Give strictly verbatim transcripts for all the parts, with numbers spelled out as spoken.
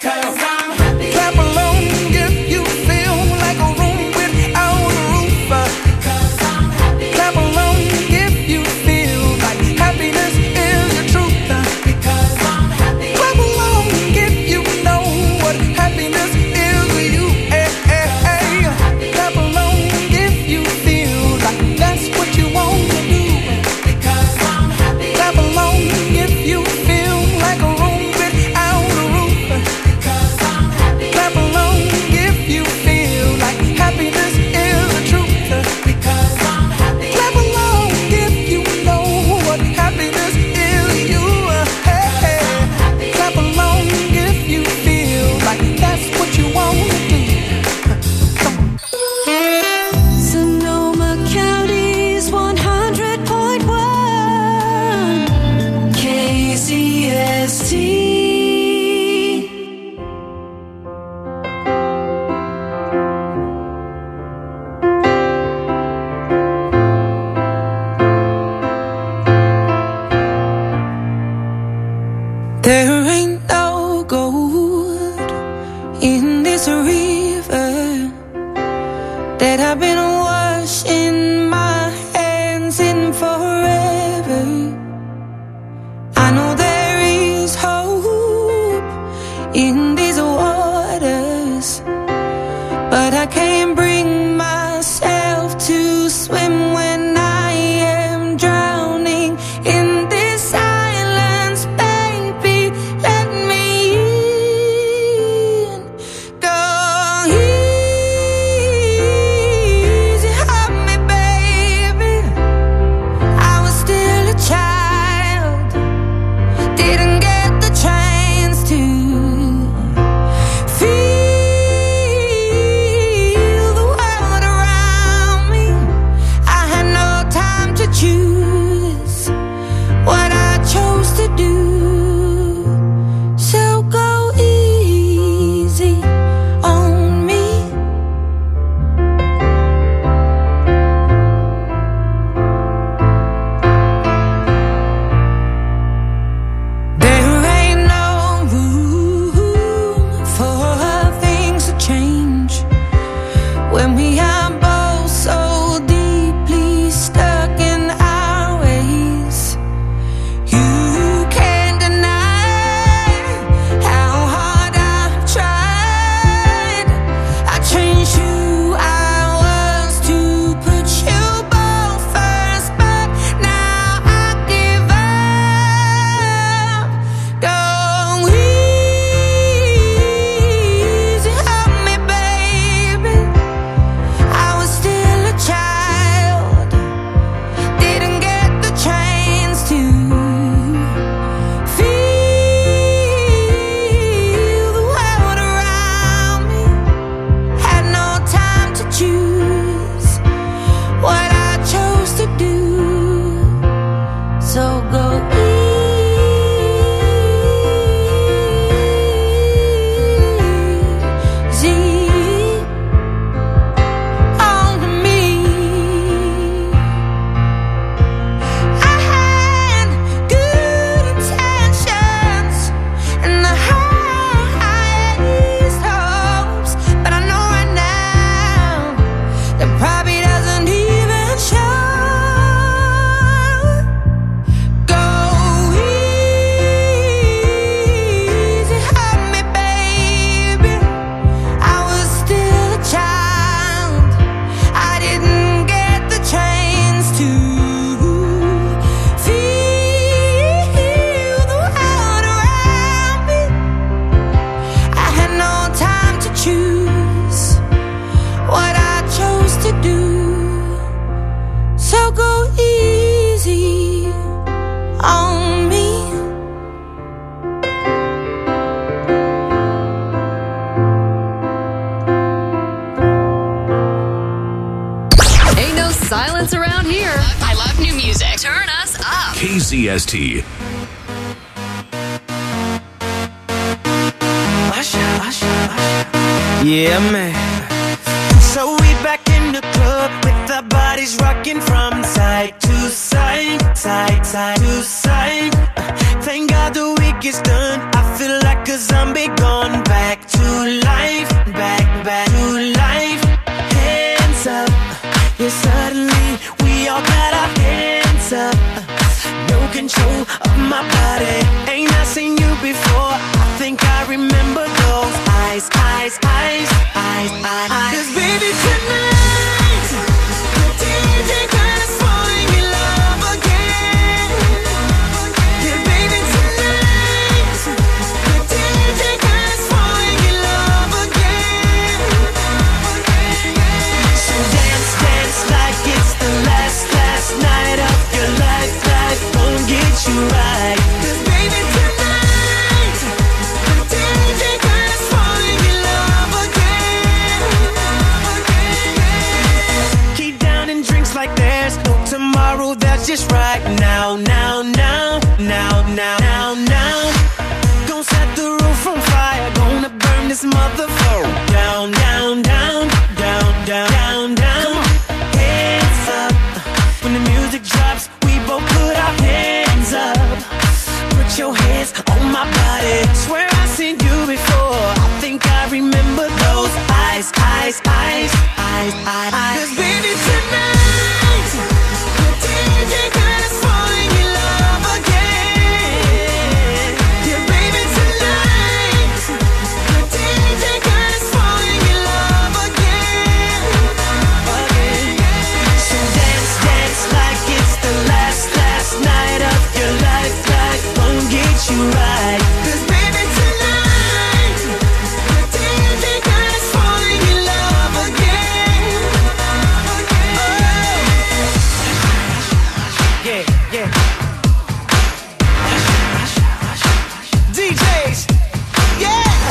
because I'm happy. Clap along if you feel like a room without a roof. Because I'm happy. Clap along if you feel like happiness is the truth. Because I'm happy. Clap along if you know what happiness is to you. Hey, hey, hey. Clap along if you feel like that's what you want to do. Because I'm happy. Clap along if you feel like a room without a roof. Because I'm happy. Clap along if you feel like happiness is the truth. Because I'm happy. Clap along if you know what happiness is to you. Hey, hey. Clap along if you feel like that's what you want to do. Sonoma County's one hundred point one K C S T. There ain't no gold in this river that I've been washing my hands in forever. I know there is hope in these waters, but I can't bring myself to swim when I am drowning in this silence. Baby, let me in. Go easy on me, baby. I was still a child, didn't get the chance to feel the world around me. I had no time to choose what I chose to do. So go easy on me. There ain't no room for things to change when we are both so deeply stuck in our ways. You can't deny how hard I've tried. I changed who I was to put you both first, but now I give up. Go easy on me, baby. I was still a child, didn't get the chance to feel the world around me. Had no time to choose what I chose to do. So go easy on me. I had good intentions and the highest hopes, but I know right now that probably doesn't even show. Go easy on me, baby. I was still a child, I didn't get the chance to feel the world around me. I had no time to choose what I chose to do. So go easy on me. Ain't no silence around here. I love new music. Turn us up. K C S T. Yeah, man. So we back in the club with our bodies rocking from side to side, side, side to side. Uh, Thank God the week is done. I feel like a a zombie gone back to life, back, back to life. Hands up, yeah, suddenly we all got our hands up. No control of my body, ain't I seen you before? I think I remember those eyes, eyes, eyes, eyes, eyes, eyes. 'Cause baby tonight, the D J got us falling in love again. Yeah, baby tonight, the D J got us falling in love again. So dance, dance like it's the last, last night of your life. Life won't get you right. 'Cause baby tonight, the D J got us falling in love again. Keep downing drinks like there's no tomorrow. That's just right now, now, now, now, now, now, now. Gonna set the roof on fire. Gonna burn this motherfucker down, down, down, down, down, down, down. Hands up when the music drops. We both put our hands up. Put your hands on my body. Swear I've seen you before. I think I remember those eyes, eyes, eyes, eyes, eyes, eyes. 'Cause baby tonight, the D J got us falling in love again. Yeah, baby tonight, the D J got us falling in love again. Again. So dance, dance like it's the last, last night of your life. Life won't get you right. 'Cause baby tonight, the D J got us falling in love again. Oh. Yeah, yeah. D Js, yeah.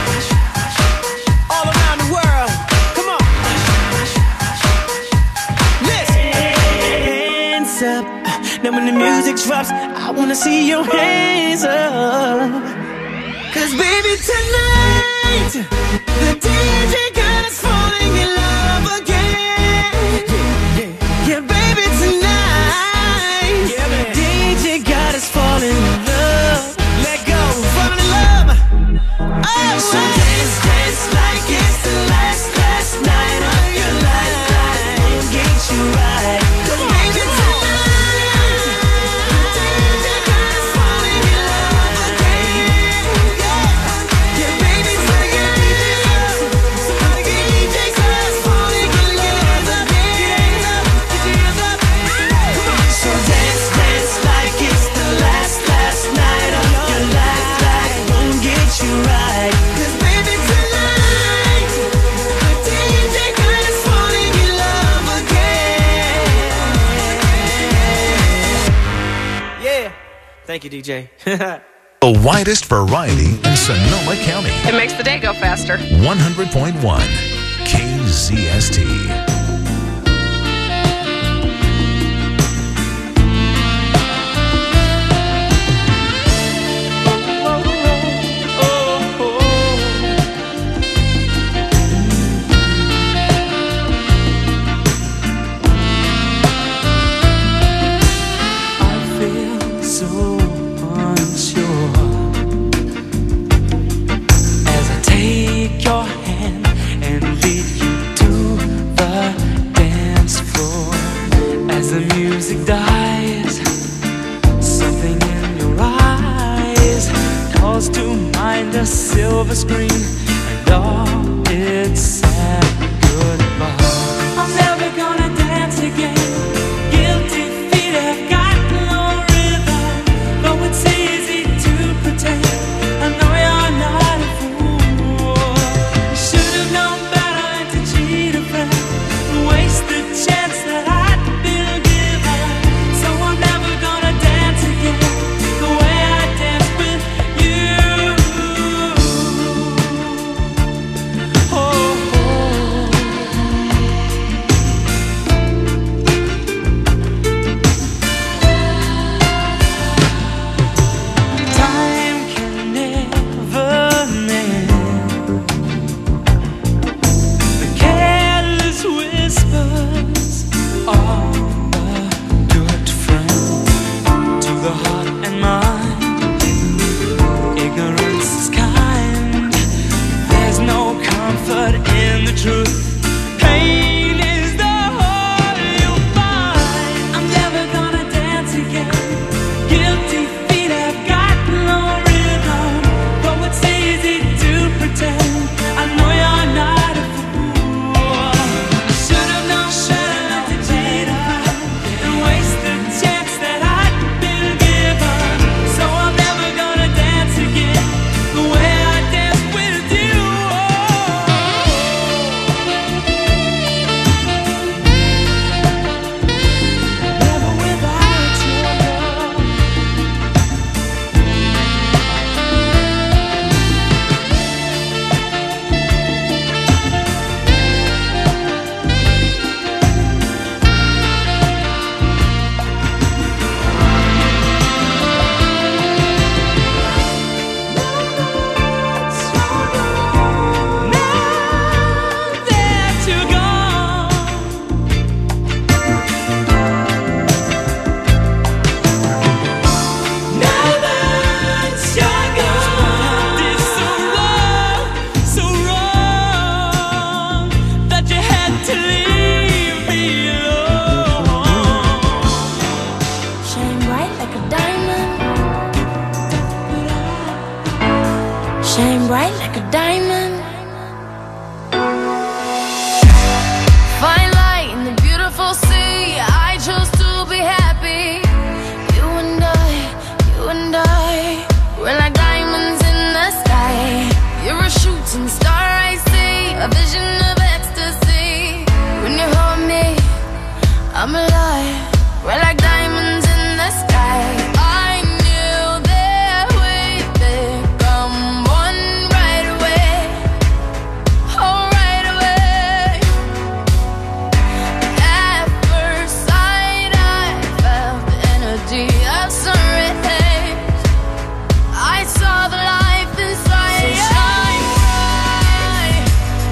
All around the world, come on. Listen. Hands up. Now when the music drops, I wanna see your hands up. 'Cause baby tonight, the D J got us falling in love again. Yeah, yeah, baby tonight, yeah, man. D J got us falling in love. Let go, falling in love. Oh, so dance, dance like it's the last, last night of your life. Life won't get you right. 'Cause baby tonight, the D J got us falling in love again. Yeah, yeah, baby tonight, somebody get D J got us falling in love again. Get your hands up, come on. So dance, dance like it's the last, last night of your life. Life won't get you right. 'Cause baby tonight, the D J got us falling in love again. Yeah, thank you, D J. The widest variety in Sonoma County. It makes the day go faster. one hundred point one K Z S T. I feel so unsure as I take your hand and lead you to the dance floor. As the music dies, something in your eyes calls to mind a silver screen and all its sad goodbye. I'm never gonna dance again. Guilty feet have got no rhythm, though it's easy to pretend. I know you're not a fool. You should have known better than to cheat a friend, waste the chance that I'd been given. So I'm never gonna dance again the way I danced with you. bright like a diamond. Fine light in the beautiful sea. I chose to be happy. You and I, you and I, we're like diamonds in the sky. You're a shooting star, I see, a vision of ecstasy. When you hold me, I'm alive. We're like diamonds in the sky. I knew that we'd become one right away. Oh, right away. At first sight, I felt the energy of sun rays. I saw the life inside you. So shine bright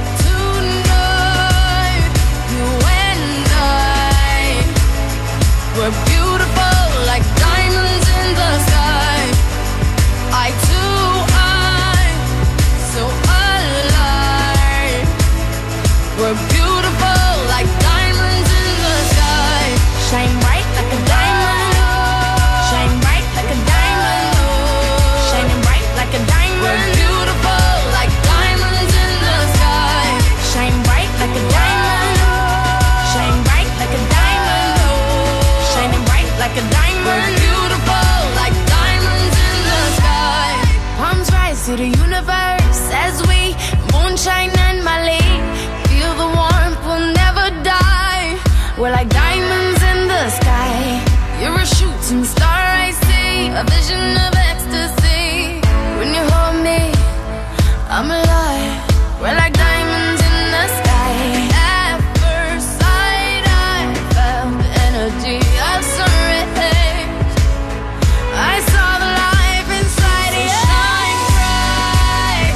tonight. You and I, we're beautiful like diamonds in the sky. I too, I'm so alive. We're beautiful like diamonds in the sky. Shine bright like a diamond. Shine bright like a diamond. Shining bright like a diamond. We're beautiful like diamonds in the sky. Shine bright like a diamond. Shine bright like a diamond. Shining bright like a diamond. We're beautiful like diamonds in the sky. Palms rise to the universe as we moonshine and Mali. Feel the warmth, we'll never die. We're like diamonds in the sky. You're a shooting star, I see, a vision of ecstasy. When you hold me, I'm alive. We're like diamonds in the sky. At first sight, I felt the energy of sun rays. I saw the life inside you. Shine bright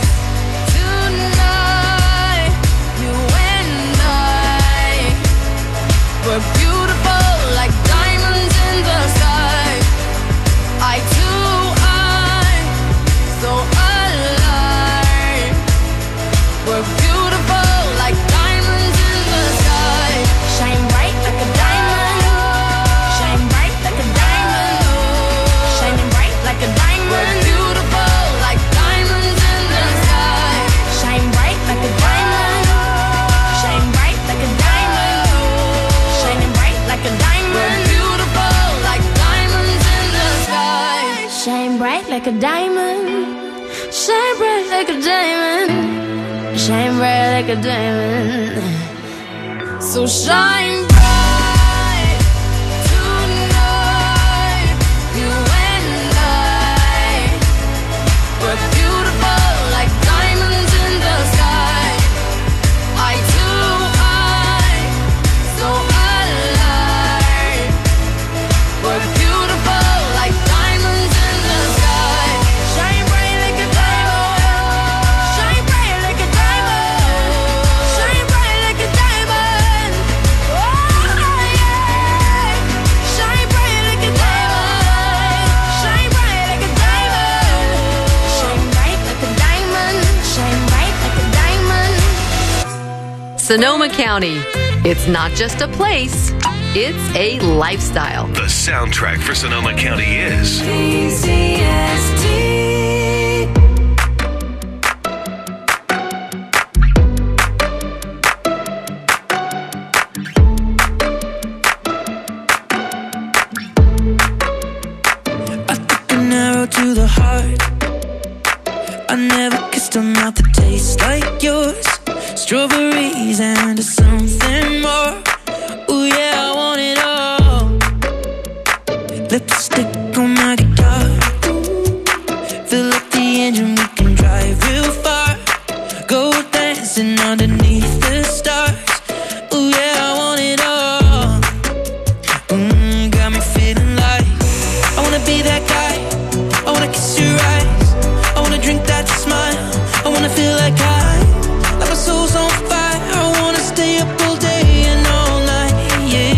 tonight. You and I, we're beautiful like diamonds in the sky. I too, I'm so alive. We're beautiful like diamonds in the sky. Shine bright like a diamond. Shine bright like a diamond. Shining bright like a diamond. We're beautiful like diamonds in the sky. Shine bright like a diamond. Shine bright like a diamond. Shining bright like a diamond. We're beautiful like diamonds in the sky. Shine bright like a diamond. Shine bright like a diamond. Shine bright like a diamond. So shine bright tonight. You and I, we're beautiful like diamonds in the sky. I too, I'm so alive. We're beautiful like diamonds in the sky. Shine bright like a diamond. Shine bright like a diamond. Shine bright like a diamond. Oh yeah. Shine bright like a diamond. Shine bright like a diamond. Shine bright like a diamond. Shine bright like a diamond. Sonoma County. It's not just a place, it's a lifestyle. The soundtrack for Sonoma County is K C S T. I took an arrow to the heart. I never kissed a mouth that tastes like yours. Strawberries and something more. Ooh yeah, I want it all. Lipstick on my guitar. Fill up the engine, we can drive real far. Go dancing underneath the stars. Ooh yeah, I want it all. Mm, got me feeling like I wanna be that guy. I wanna kiss your eyes. I wanna drink that smile. I wanna feel like I, like my soul's on fire. I wanna stay up all day and all night, yeah.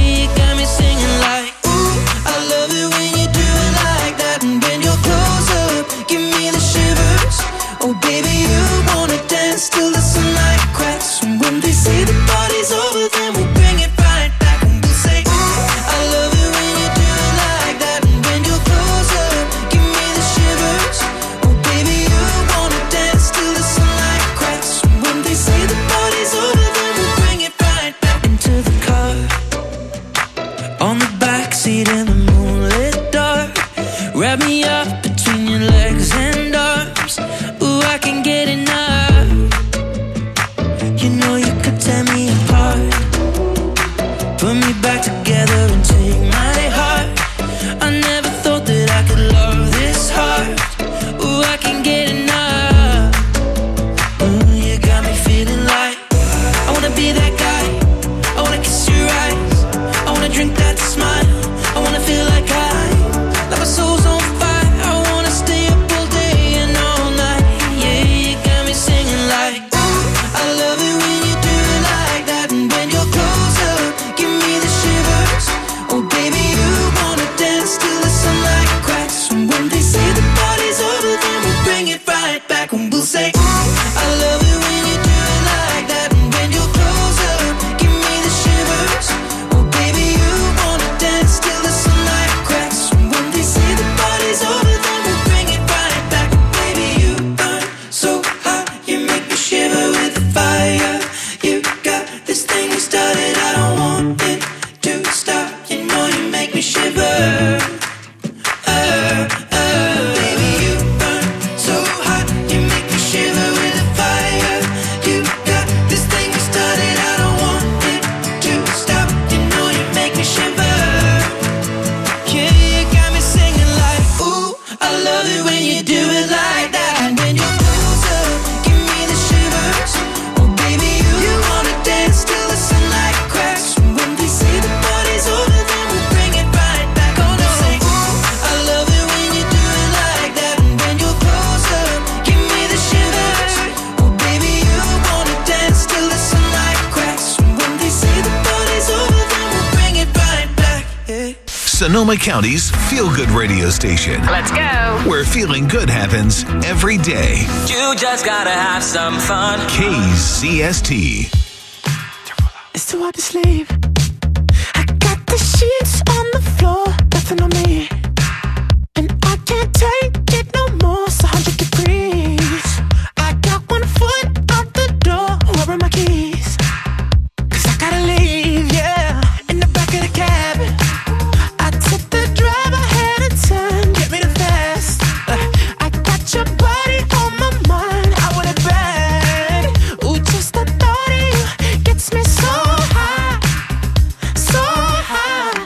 Sonoma County's feel-good radio station. Let's go. Where feeling good happens every day. You just gotta have some fun. K Z S T. It's too hard to sleep. I got the sheets on the floor, nothing on me. And I can't take it no more, it's one hundred degrees. I got one foot out the door, where are my keys? Cause I gotta leave, yeah. In the back of the cab, I took the drive ahead of time, get me the fast. uh, I got your body on my mind, I want it bad. Ooh, just the thought of you gets me so high, so high.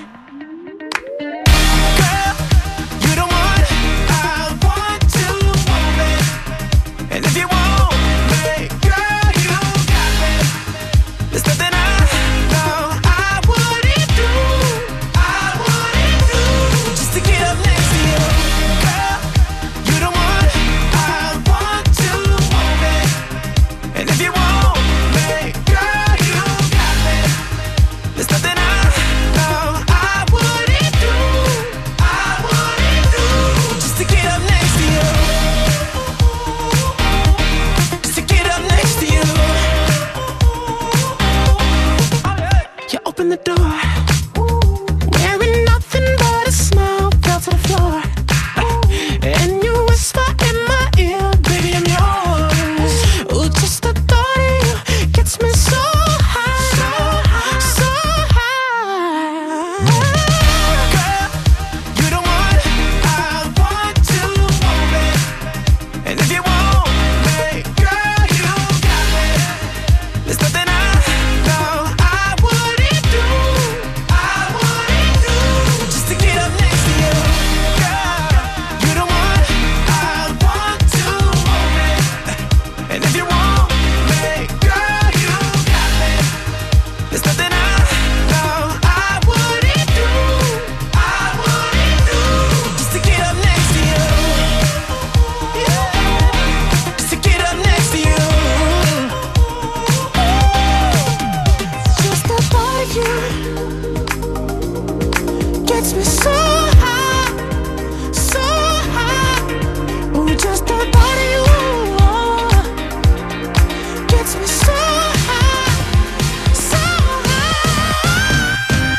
Girl, you the one I want to move it. And if you want me, girl, you got me. There's nothing I know I wouldn't do, I wouldn't do, just to get up next to you. Girl, you the one I want to move it. And if you want me, girl, you got me. There's nothing I know I wouldn't do, I wouldn't do, just to get up next to you, just to get up next to you. You open the door, wearing nothing but a smile, fell to the floor. And you whisper in my ear, baby, I'm yours. Ooh, just the thought of you gets me so high, so high. Girl, you the one I want to move it. And if you want me, girl, you got me. There's nothing I know I wouldn't do, I wouldn't do, just to get up next to you. Girl, you the one I want to move it. And if you want me, girl, you got me. There's nothing I know I wouldn't do, I wouldn't do, just to get up next to you. Yeah, just to get up next to you. Just the thought of you gets me so high, so high. Ooh, just the thought of you gets me so high, so high.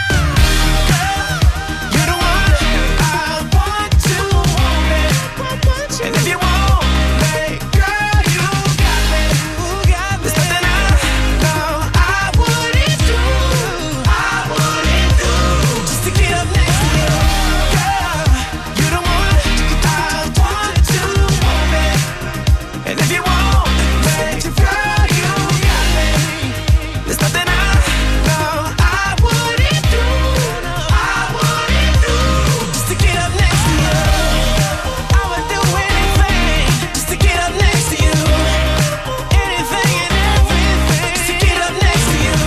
Girl, you're the one I want to move it. And if you want me, girl, you got me. There's nothing I know I wouldn't do, I wouldn't do, just to get up next to you. Girl, you're the one I want to move it. And if you want me, girl, you got me. There's nothing I know I wouldn't do, I wouldn't do, just to get up next to you. I would do anything just to get up next to you. Anything and everything just to get up next to you.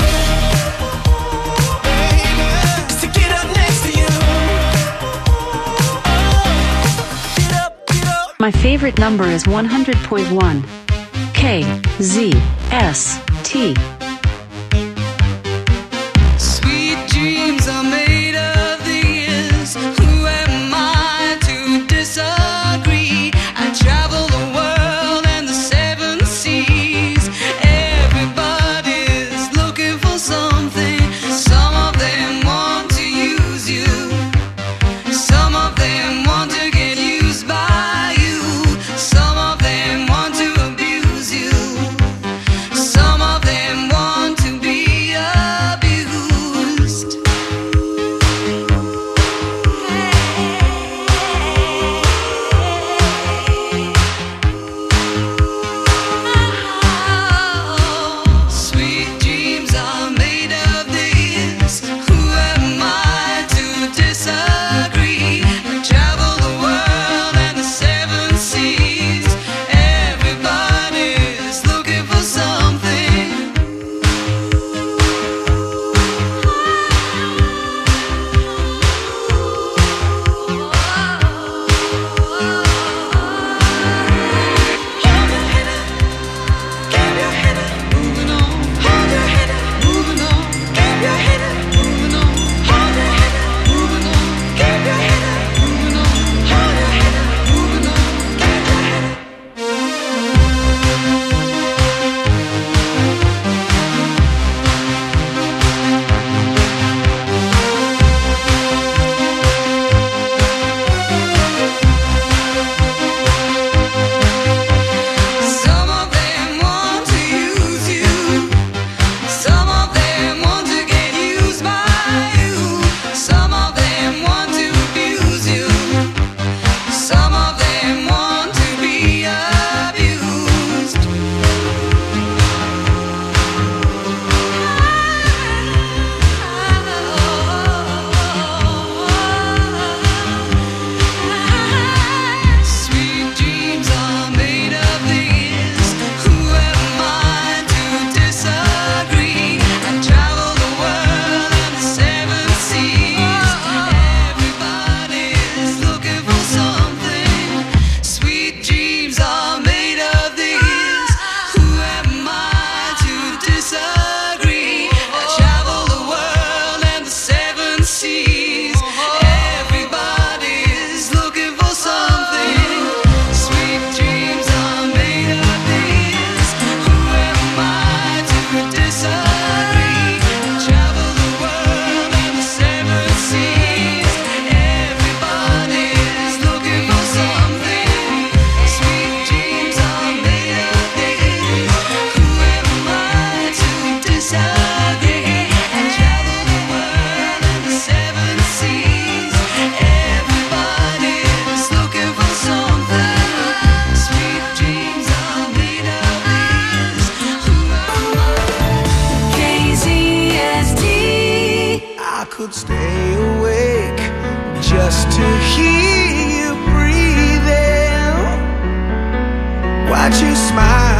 Baby, just to get up next to you. Get up, get up. My favorite number is one hundred point one. K Z S T. Sweet dreams are made of these. Who am I to disagree? I travel the world and the seven seas. Everybody's looking for something. Some of them want to use you. Some of them want to get used by you. Some of them want to abuse you. Some of them watch you smile.